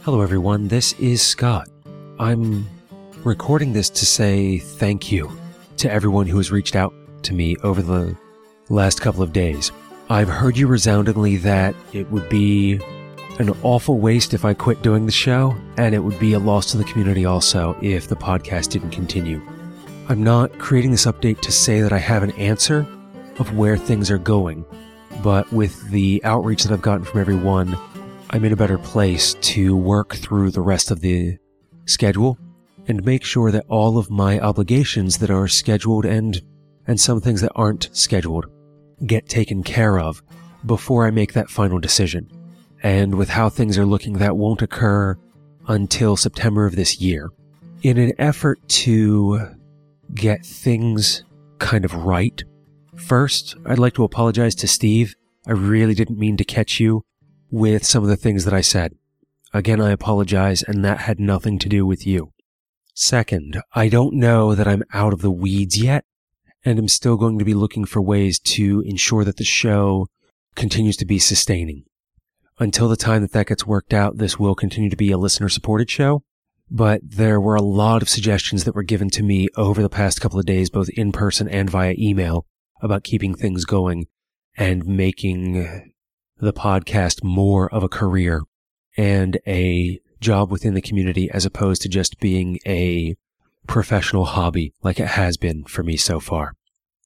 Hello everyone, this is Scott. I'm recording this to say thank you to everyone who has reached out to me over the last couple of days. I've heard you resoundingly that it would be an awful waste if I quit doing the show, and it would be a loss to the community also if the podcast didn't continue. I'm not creating this update to say that I have an answer of where things are going, but with the outreach that I've gotten from everyone, I'm in a better place to work through the rest of the schedule and make sure that all of my obligations that are scheduled and some things that aren't scheduled get taken care of before I make that final decision. And with how things are looking, that won't occur until September of this year. In an effort to get things kind of right, first, I'd like to apologize to Steve. I really didn't mean to catch you with some of the things that I said. Again, I apologize, and that had nothing to do with you. Second, I don't know that I'm out of the weeds yet, and I'm still going to be looking for ways to ensure that the show continues to be sustaining. Until the time that gets worked out, this will continue to be a listener-supported show, but there were a lot of suggestions that were given to me over the past couple of days, both in person and via email, about keeping things going and making the podcast more of a career and a job within the community as opposed to just being a professional hobby like it has been for me so far.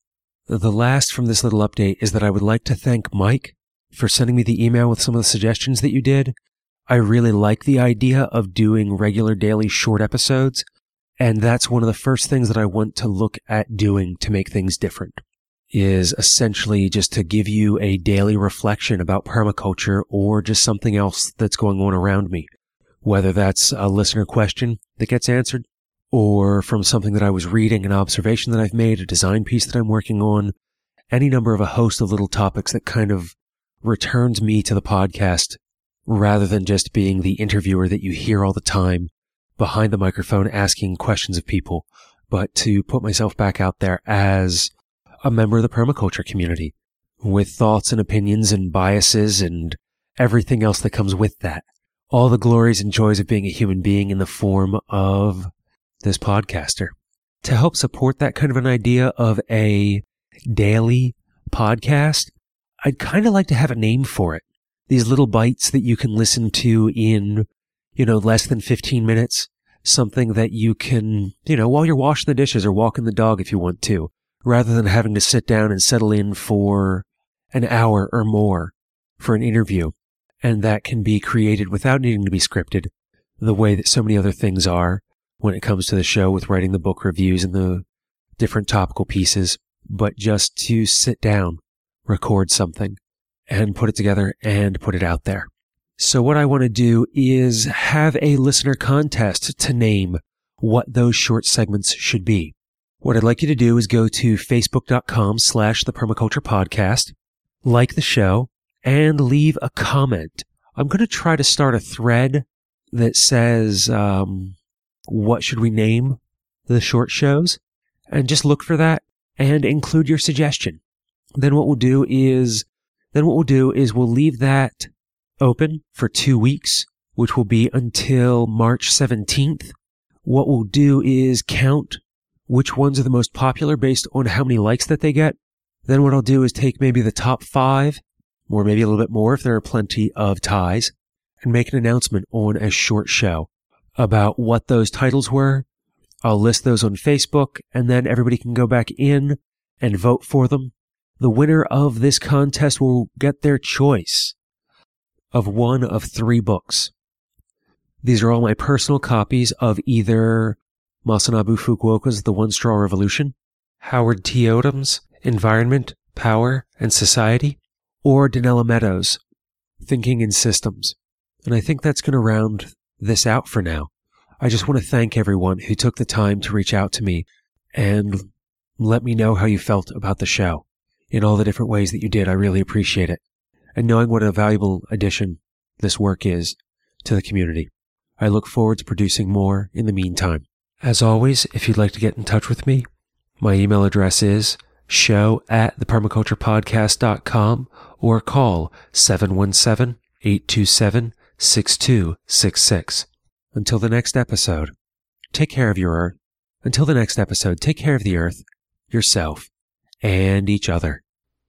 The last from this little update is that I would like to thank Mike for sending me the email with some of the suggestions that you did. I really like the idea of doing regular daily short episodes, and that's one of the first things that I want to look at doing to make things different, is essentially just to give you a daily reflection about permaculture or just something else that's going on around me, whether that's a listener question that gets answered, or from something that I was reading, an observation that I've made, a design piece that I'm working on, any number of a host of little topics that kind of returns me to the podcast rather than just being the interviewer that you hear all the time behind the microphone asking questions of people, but to put myself back out there as a member of the permaculture community with thoughts and opinions and biases and everything else that comes with that. All the glories and joys of being a human being in the form of this podcaster. To help support that kind of an idea of a daily podcast, I'd kind of like to have a name for it. These little bites that you can listen to in, less than 15 minutes. Something that you can, while you're washing the dishes or walking the dog if you want to, rather than having to sit down and settle in for an hour or more for an interview. And that can be created without needing to be scripted, the way that so many other things are when it comes to the show with writing the book reviews and the different topical pieces, but just to sit down, record something, and put it together and put it out there. So what I want to do is have a listener contest to name what those short segments should be. What I'd like you to do is go to facebook.com/thepermaculturepodcast, like the show, and leave a comment. I'm going to try to start a thread that says, what should we name the short shows? And just look for that and include your suggestion. Then what we'll do is we'll leave that open for 2 weeks, which will be until March 17th. What we'll do is count which ones are the most popular based on how many likes that they get. Then what I'll do is take maybe the top 5, or maybe a little bit more if there are plenty of ties, and make an announcement on a short show about what those titles were. I'll list those on Facebook, and then everybody can go back in and vote for them. The winner of this contest will get their choice of one of 3 books. These are all my personal copies of either Masanobu Fukuoka's The One Straw Revolution, Howard T. Odom's Environment, Power, and Society, or Donella Meadows' Thinking in Systems. And I think that's going to round this out for now. I just want to thank everyone who took the time to reach out to me and let me know how you felt about the show in all the different ways that you did. I really appreciate it. And knowing what a valuable addition this work is to the community. I look forward to producing more in the meantime. As always, if you'd like to get in touch with me, my email address is show@thepermaculturepodcast.com or call 717-827 6266. Until the next episode, take care of your Earth. Until the next episode, take care of the Earth, yourself, and each other.